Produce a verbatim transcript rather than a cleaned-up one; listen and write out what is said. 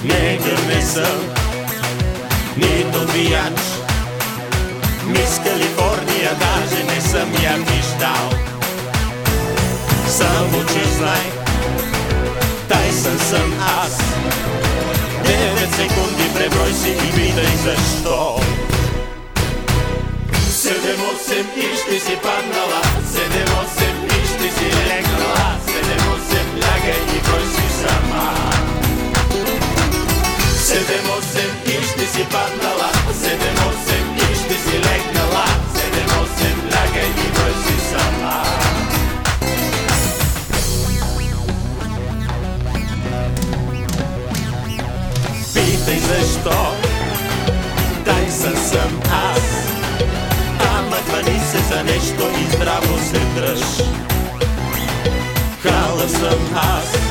негър не съм, нито биjač. Мис Калифорния даже не съм я виждал. Само че знай, Тайсън съм аз. Девет секунди преброй си и питай защо. Седем-осем и ще си паднала, седем-осем и ще си легнала, седем-осем лягай и брой си сама. Седем-осем и ще си паднала, седем-осем и ще си легнала, седем-осем лягай и брой си сама. Питай защо, Тайсън съм аз. Ама хвани се за нещо и здраво се дръж. Крала съм аз.